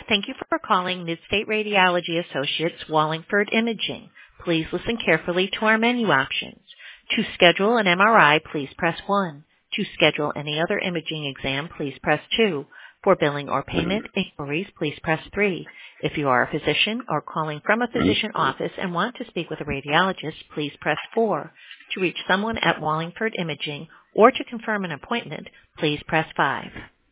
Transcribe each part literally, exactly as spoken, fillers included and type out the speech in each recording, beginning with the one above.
Thank you for calling Midstate Radiology Associates Wallingford Imaging. Please listen carefully to our menu options. To schedule an M R I, please press one. To schedule any other imaging exam, please press two. For billing or payment inquiries, please press three. If you are a physician or calling from a physician office and want to speak with a radiologist, please press four. To reach someone at Wallingford Imaging or to confirm an appointment, please press five.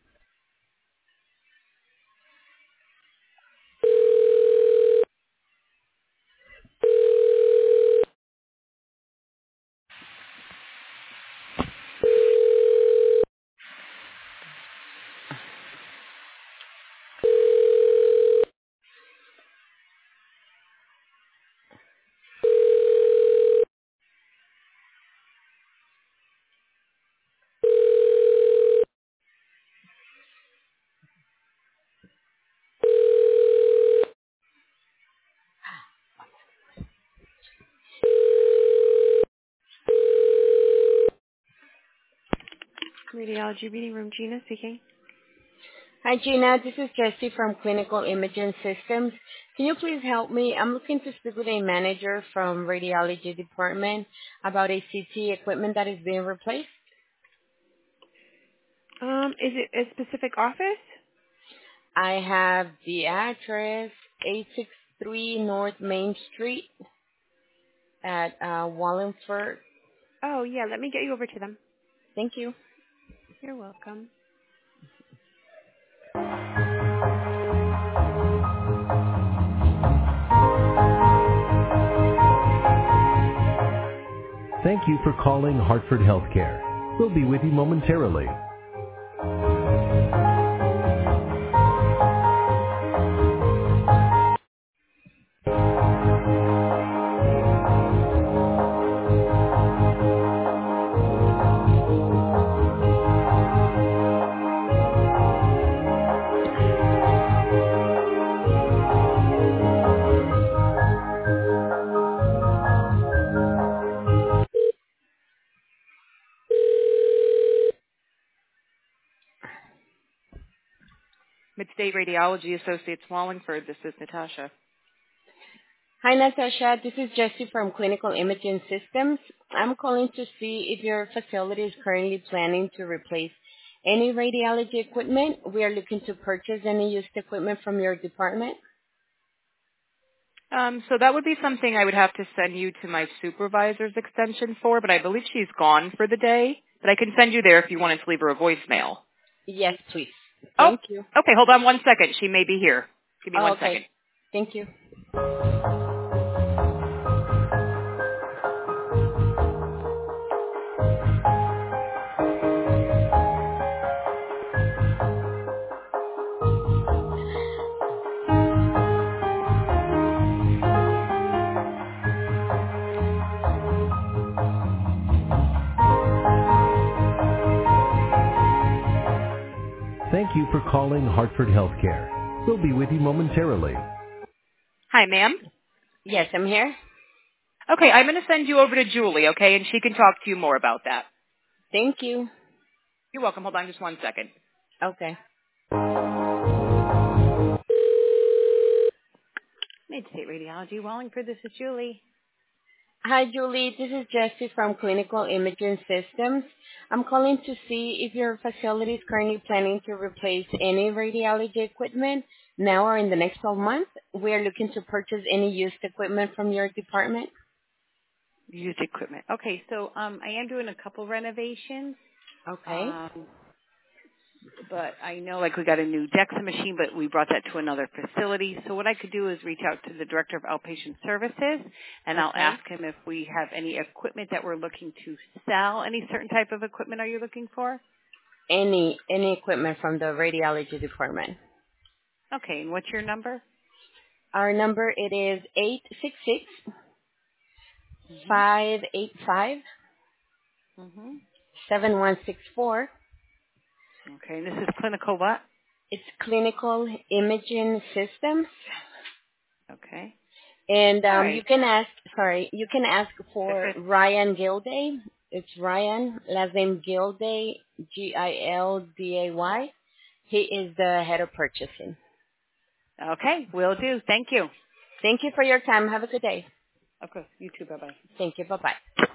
Radiology Reading Room, Gina speaking. Hi, Gina. This is Jessie from Clinical Imaging Systems. Can you please help me? I'm looking to speak with a manager from radiology department about a C T equipment that is being replaced. Um, is it a specific office? I have the address eight sixty-three North Main Street at uh, Wallingford. Oh, yeah, let me get you over to them. Thank you. You're welcome. Thank you for calling Hartford Healthcare. We'll be with you momentarily. Midstate Radiology Associates Wallingford. This is Natasha. Hi, Natasha. This is Jessie from Clinical Imaging Systems. I'm calling to see if your facility is currently planning to replace any radiology equipment. We are looking to purchase any used equipment from your department. Um, so that would be something I would have to send you to my supervisor's extension for, but I believe she's gone for the day. But I can send you there if you wanted to leave her a voicemail. Yes, please. Oh, Thank you. okay. Hold on one second. She may be here. Give me Oh, one okay. second. Thank you. Thank you for calling Hartford Healthcare. We'll be with you momentarily. Hi, ma'am. Yes, I'm here. Okay, I'm going to send you over to Julie, okay, and she can talk to you more about that. Thank you. You're welcome. Hold on just one second. Okay. Midstate Radiology Wallingford, this is Julie. Hi, Julie. This is Jessie from Clinical Imaging Systems. I'm calling to see if your facility is currently planning to replace any radiology equipment now or in the next twelve months. We are looking to purchase any used equipment from your department. Used equipment. Okay, so um, I am doing a couple renovations. Okay. Um, but I know like we got a new DEXA machine, but we brought that to another facility. So what I could do is reach out to the Director of Outpatient Services, and I'll Okay. ask him if we have any equipment that we're looking to sell. Any certain type of equipment are you looking for? Any any equipment from the radiology department. Okay, and what's your number? Our number it is eight six six five eight five Mm-hmm. seven one six four. Okay, and this is clinical what? It's Clinical Imaging Systems. Okay. And All um, right. you can ask, sorry, you can ask for Ryan Gilday. It's Ryan, last name Gilday, G I L D A Y. He is the head of purchasing. Okay, will do. Thank you. Thank you for your time. Have a good day. Of course. You too. Bye-bye. Thank you. Bye-bye.